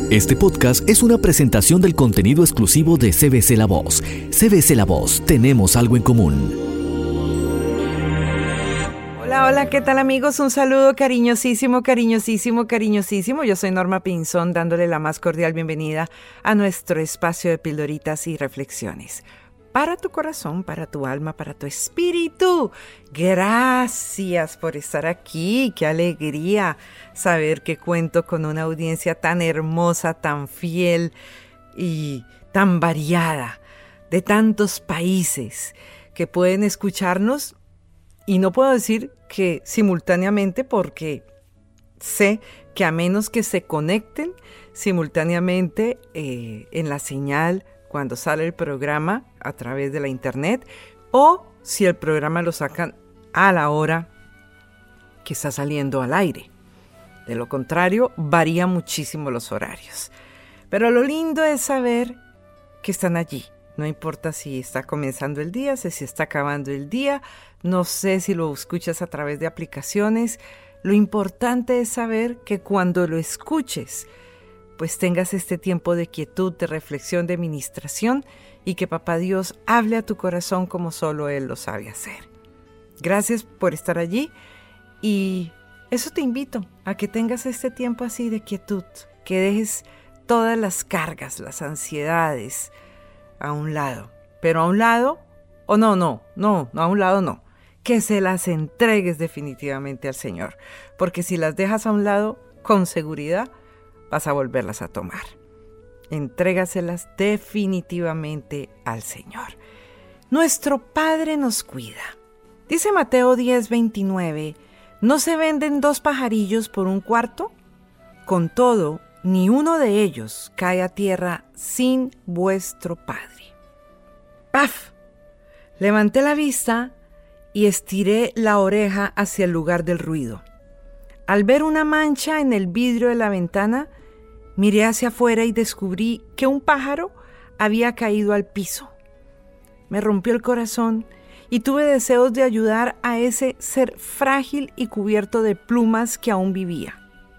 Este podcast es una presentación del contenido exclusivo de CBC La Voz. CBC La Voz, tenemos algo en común. Hola, ¿qué tal amigos? Un saludo cariñosísimo. Yo soy Norma Pinzón, dándole la más cordial bienvenida a nuestro espacio de pildoritas y reflexiones. Para tu corazón, para tu alma, para tu espíritu. Gracias por estar aquí. Qué alegría saber que cuento con una audiencia tan hermosa, tan fiel y tan variada, de tantos países que pueden escucharnos. Y no puedo decir que simultáneamente, porque sé que a menos que se conecten simultáneamente en la señal cuando sale el programa a través de la internet, o si el programa lo sacan a la hora que está saliendo al aire. De lo contrario, varía muchísimo los horarios. Pero lo lindo es saber que están allí. No importa si está comenzando el día, si está acabando el día, no sé si lo escuchas a través de aplicaciones. Lo importante es saber que cuando lo escuches, pues tengas este tiempo de quietud, de reflexión, de ministración, y que Papá Dios hable a tu corazón como solo Él lo sabe hacer. Gracias por estar allí, y eso te invito a que tengas este tiempo así de quietud, que dejes todas las cargas, las ansiedades a un lado. Pero a un lado, a un lado no, que se las entregues definitivamente al Señor, porque si las dejas a un lado, con seguridad vas a volverlas a tomar. Entrégaselas definitivamente al Señor. Nuestro Padre nos cuida. Dice Mateo 10:29, ¿no se venden 2 pajarillos por un cuarto? Con todo, ni uno de ellos cae a tierra sin vuestro Padre. ¡Paf! Levanté la vista y estiré la oreja hacia el lugar del ruido. Al ver una mancha en el vidrio de la ventana, miré hacia afuera y descubrí que un pájaro había caído al piso. Me rompió el corazón y tuve deseos de ayudar a ese ser frágil y cubierto de plumas que aún vivía.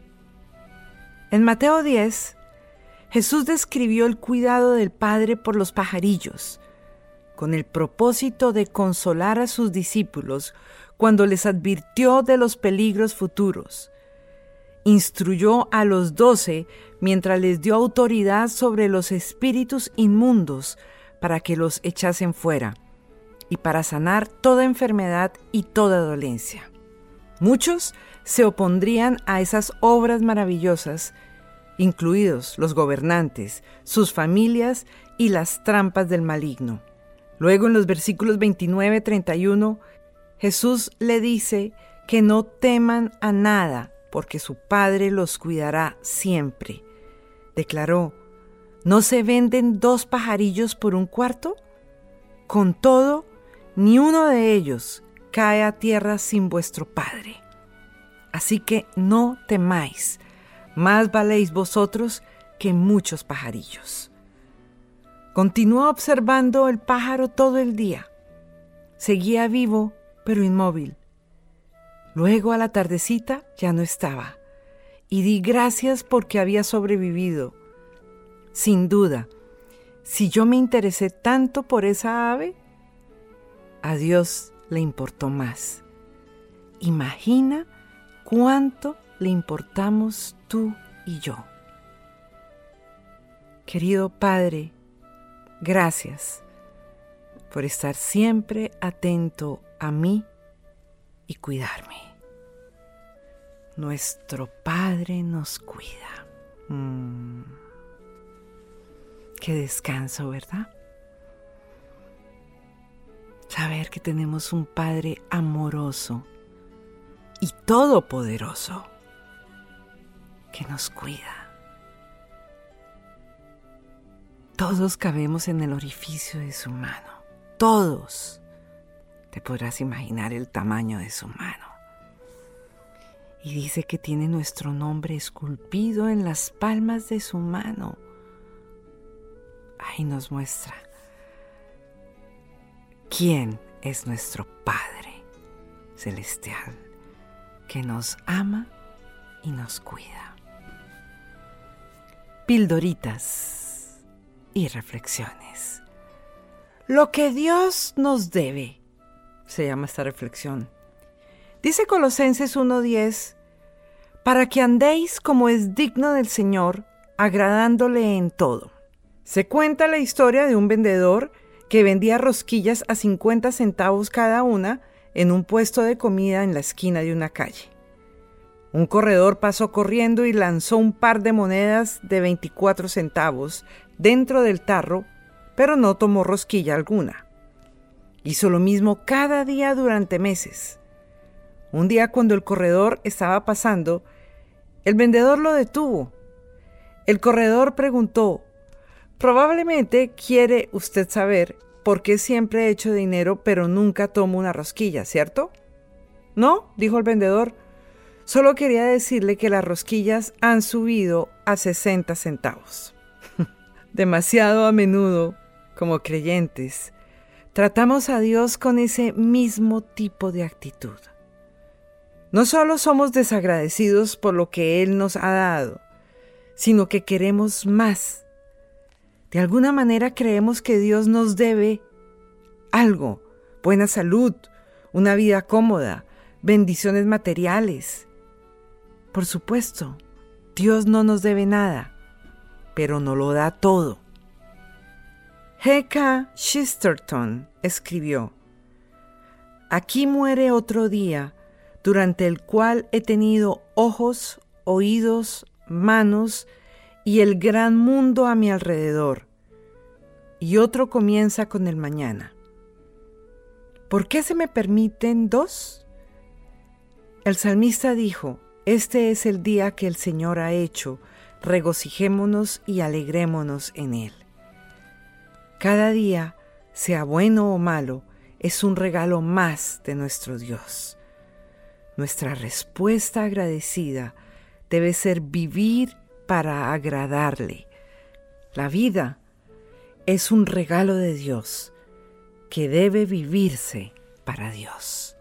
En Mateo 10, Jesús describió el cuidado del Padre por los pajarillos, con el propósito de consolar a sus discípulos cuando les advirtió de los peligros futuros. Instruyó a los 12 mientras les dio autoridad sobre los espíritus inmundos para que los echasen fuera y para sanar toda enfermedad y toda dolencia. Muchos se opondrían a esas obras maravillosas, incluidos los gobernantes, sus familias y las trampas del maligno. Luego en los versículos 29-31, Jesús le dice que no teman a nada, porque su Padre los cuidará siempre. Declaró, ¿no se venden 2 pajarillos por un cuarto? Con todo, ni uno de ellos cae a tierra sin vuestro Padre. Así que no temáis, más valéis vosotros que muchos pajarillos. Continuó observando el pájaro todo el día. Seguía vivo, pero inmóvil. Luego a la tardecita ya no estaba, y di gracias porque había sobrevivido. Sin duda, si yo me interesé tanto por esa ave, a Dios le importó más. Imagina cuánto le importamos tú y yo. Querido Padre, gracias por estar siempre atento a mí y cuidarme. Nuestro Padre nos cuida. Qué descanso, ¿verdad? Saber que tenemos un Padre amoroso y todopoderoso que nos cuida. Todos cabemos en el orificio de su mano. Todos. Te podrás imaginar el tamaño de su mano. Y dice que tiene nuestro nombre esculpido en las palmas de su mano. Ahí nos muestra quién es nuestro Padre Celestial, que nos ama y nos cuida. Pildoritas y reflexiones. Lo que Dios nos debe, se llama esta reflexión. Dice Colosenses 1:10, para que andéis como es digno del Señor, agradándole en todo. Se cuenta la historia de un vendedor que vendía rosquillas a 50 centavos cada una en un puesto de comida en la esquina de una calle. Un corredor pasó corriendo y lanzó un par de monedas de 24 centavos dentro del tarro, pero no tomó rosquilla alguna. Hizo lo mismo cada día durante meses. Un día, cuando el corredor estaba pasando, el vendedor lo detuvo. El corredor preguntó, probablemente quiere usted saber por qué siempre he hecho dinero pero nunca tomo una rosquilla, ¿cierto? No, dijo el vendedor. Solo quería decirle que las rosquillas han subido a 60 centavos. Demasiado a menudo, como creyentes, tratamos a Dios con ese mismo tipo de actitud. No solo somos desagradecidos por lo que Él nos ha dado, sino que queremos más. De alguna manera creemos que Dios nos debe algo, buena salud, una vida cómoda, bendiciones materiales. Por supuesto, Dios no nos debe nada, pero nos lo da todo. G.K. Chesterton escribió, aquí muere otro día, durante el cual he tenido ojos, oídos, manos y el gran mundo a mi alrededor, y otro comienza con el mañana. ¿Por qué se me permiten dos? El salmista dijo, este es el día que el Señor ha hecho, regocijémonos y alegrémonos en él. Cada día, sea bueno o malo, es un regalo más de nuestro Dios. Nuestra respuesta agradecida debe ser vivir para agradarle. La vida es un regalo de Dios que debe vivirse para Dios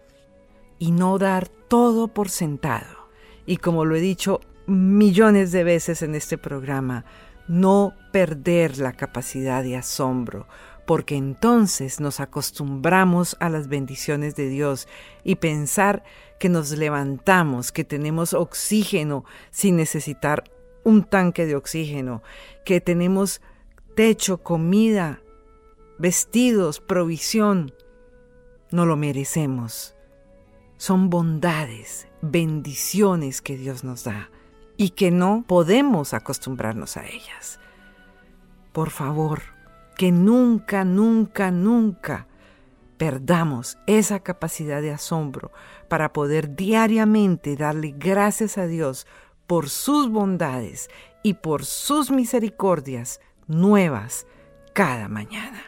y no dar todo por sentado. Y como lo he dicho millones de veces en este programa, no perder la capacidad de asombro, porque entonces nos acostumbramos a las bendiciones de Dios y pensar que nos levantamos, que tenemos oxígeno sin necesitar un tanque de oxígeno, que tenemos techo, comida, vestidos, provisión. No lo merecemos. Son bondades, bendiciones que Dios nos da y que no podemos acostumbrarnos a ellas. Por favor, que nunca, nunca, nunca perdamos esa capacidad de asombro para poder diariamente darle gracias a Dios por sus bondades y por sus misericordias nuevas cada mañana.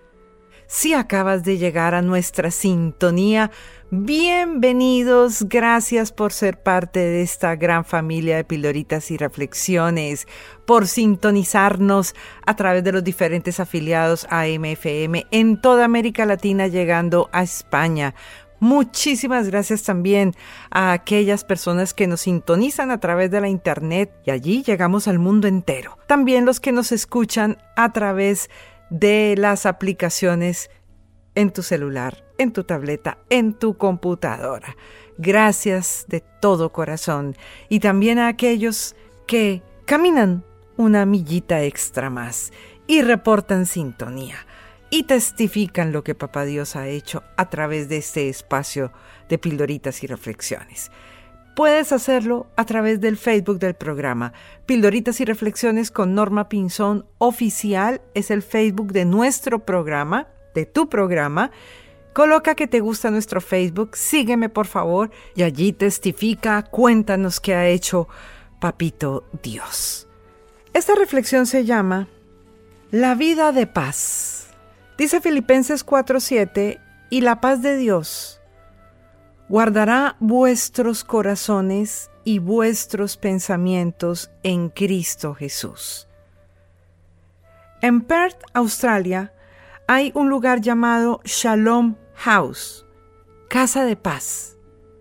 Si acabas de llegar a nuestra sintonía, bienvenidos, gracias por ser parte de esta gran familia de Pildoritas y Reflexiones, por sintonizarnos a través de los diferentes afiliados a AM/FM en toda América Latina, llegando a España. Muchísimas gracias también a aquellas personas que nos sintonizan a través de la internet y allí llegamos al mundo entero. También los que nos escuchan a través de las aplicaciones en tu celular, en tu tableta, en tu computadora. Gracias de todo corazón. Y también a aquellos que caminan una millita extra más y reportan sintonía y testifican lo que Papá Dios ha hecho a través de este espacio de Pildoritas y Reflexiones. Puedes hacerlo a través del Facebook del programa. Pildoritas y Reflexiones con Norma Pinzón Oficial es el Facebook de nuestro programa, de tu programa. Coloca que te gusta nuestro Facebook, sígueme por favor y allí testifica, cuéntanos qué ha hecho Papito Dios. Esta reflexión se llama La vida de paz. Dice Filipenses 4:7, y la paz de Dios guardará vuestros corazones y vuestros pensamientos en Cristo Jesús. En Perth, Australia, hay un lugar llamado Shalom House, Casa de Paz,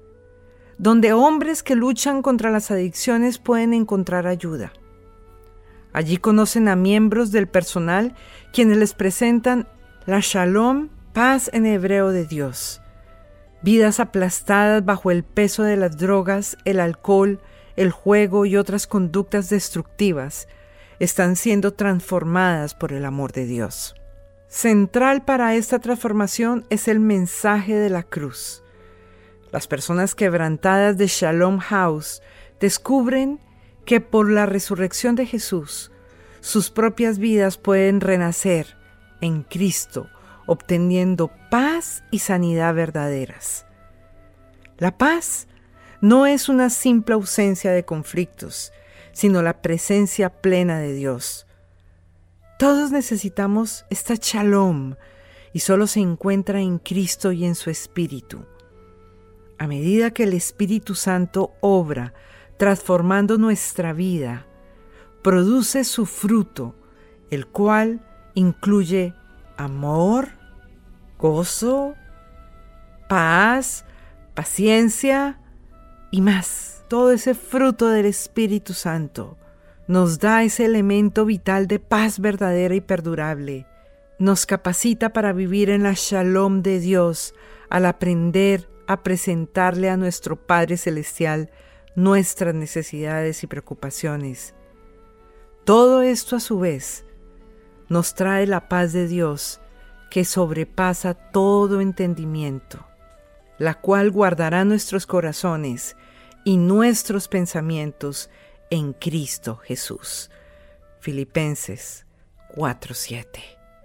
donde hombres que luchan contra las adicciones pueden encontrar ayuda. Allí conocen a miembros del personal quienes les presentan la Shalom, paz en hebreo de Dios. Vidas aplastadas bajo el peso de las drogas, el alcohol, el juego y otras conductas destructivas están siendo transformadas por el amor de Dios. Central para esta transformación es el mensaje de la cruz. Las personas quebrantadas de Shalom House descubren que por la resurrección de Jesús, sus propias vidas pueden renacer en Cristo, obteniendo paz y sanidad verdaderas. La paz no es una simple ausencia de conflictos, sino la presencia plena de Dios. Todos necesitamos esta Shalom y solo se encuentra en Cristo y en su Espíritu. A medida que el Espíritu Santo obra, transformando nuestra vida, produce su fruto, el cual incluye amor, gozo, paz, paciencia y más. Todo ese fruto del Espíritu Santo nos da ese elemento vital de paz verdadera y perdurable. Nos capacita para vivir en la Shalom de Dios al aprender a presentarle a nuestro Padre Celestial nuestras necesidades y preocupaciones. Todo esto a su vez nos trae la paz de Dios que sobrepasa todo entendimiento, la cual guardará nuestros corazones y nuestros pensamientos en Cristo Jesús. Filipenses 4:7.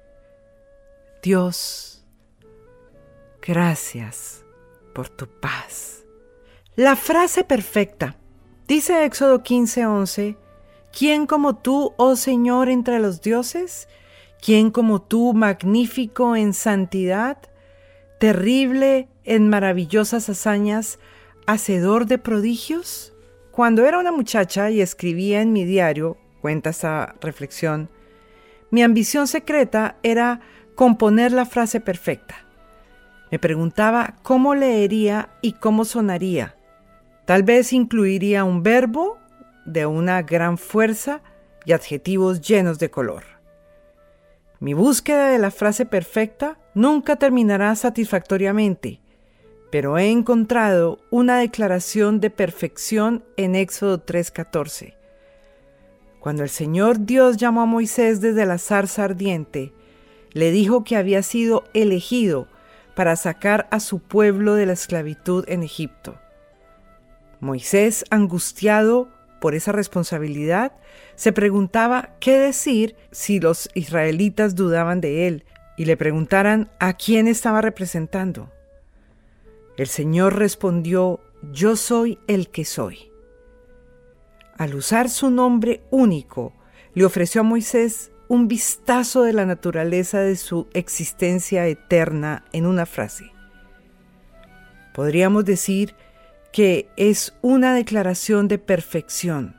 Dios, gracias por tu paz. La frase perfecta. Dice Éxodo 15:11, ¿quién como tú, oh Señor, entre los dioses? ¿Quién como tú, magnífico en santidad, terrible en maravillosas hazañas, hacedor de prodigios? Cuando era una muchacha y escribía en mi diario, cuenta esta reflexión, mi ambición secreta era componer la frase perfecta. Me preguntaba cómo leería y cómo sonaría. Tal vez incluiría un verbo de una gran fuerza y adjetivos llenos de color. Mi búsqueda de la frase perfecta nunca terminará satisfactoriamente, pero he encontrado una declaración de perfección en Éxodo 3:14. Cuando el Señor Dios llamó a Moisés desde la zarza ardiente, le dijo que había sido elegido para sacar a su pueblo de la esclavitud en Egipto. Moisés, angustiado por esa responsabilidad, se preguntaba qué decir si los israelitas dudaban de él y le preguntaran a quién estaba representando. El Señor respondió: yo soy el que soy. Al usar su nombre único, le ofreció a Moisés un vistazo de la naturaleza de su existencia eterna en una frase. Podríamos decir que es una declaración de perfección.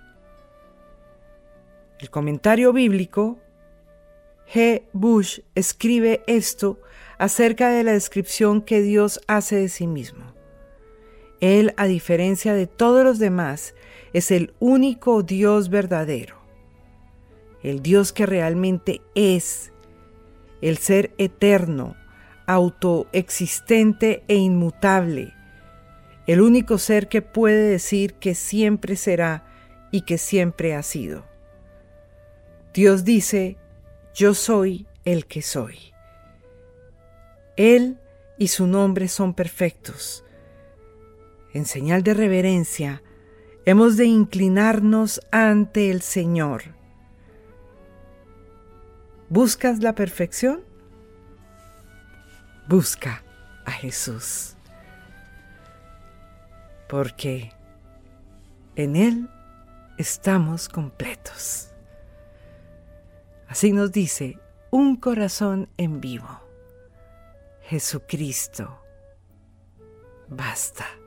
El comentario bíblico G. Bush escribe esto acerca de la descripción que Dios hace de sí mismo. Él, a diferencia de todos los demás, es el único Dios verdadero, el Dios que realmente es, el ser eterno, autoexistente e inmutable, el único ser que puede decir que siempre será y que siempre ha sido. Dios dice: yo soy el que soy. Él y su nombre son perfectos. En señal de reverencia, hemos de inclinarnos ante el Señor. ¿Buscas la perfección? Busca a Jesús, porque en Él estamos completos. Así nos dice un corazón en vivo: Jesucristo, basta.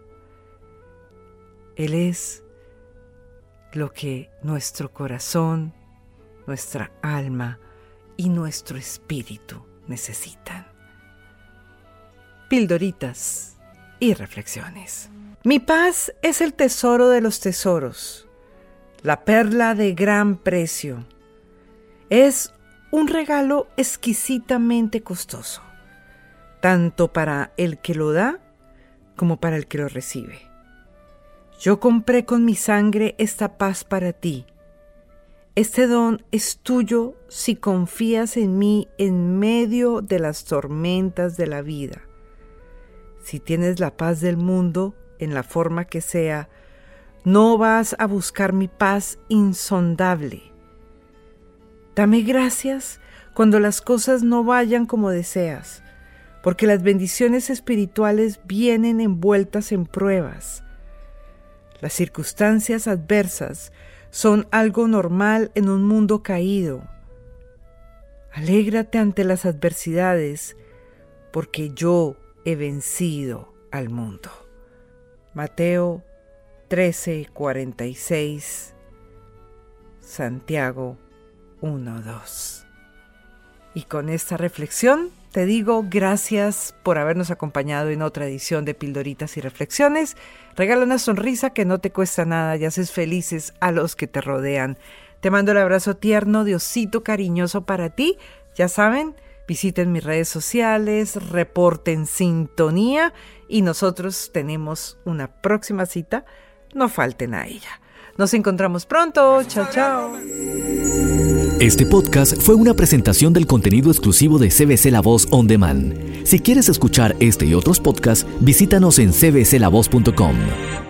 Él es lo que nuestro corazón, nuestra alma y nuestro espíritu necesitan. Pildoritas y reflexiones. Mi paz es el tesoro de los tesoros, la perla de gran precio. Es un regalo exquisitamente costoso, tanto para el que lo da como para el que lo recibe. Yo compré con mi sangre esta paz para ti. Este don es tuyo si confías en mí en medio de las tormentas de la vida. Si tienes la paz del mundo, en la forma que sea, no vas a buscar mi paz insondable. Dame gracias cuando las cosas no vayan como deseas, porque las bendiciones espirituales vienen envueltas en pruebas. Las circunstancias adversas son algo normal en un mundo caído. Alégrate ante las adversidades, porque yo he vencido al mundo. Mateo 13:46, Santiago 1:2. Y con esta reflexión te digo gracias por habernos acompañado en otra edición de Pildoritas y Reflexiones. Regala una sonrisa que no te cuesta nada y haces felices a los que te rodean. Te mando el abrazo tierno, Diosito cariñoso para ti. Ya saben, visiten mis redes sociales, reporten sintonía y nosotros tenemos una próxima cita. No falten a ella. Nos encontramos pronto. Chao, chao. Este podcast fue una presentación del contenido exclusivo de CBC La Voz On Demand. Si quieres escuchar este y otros podcasts, visítanos en cbclavoz.com.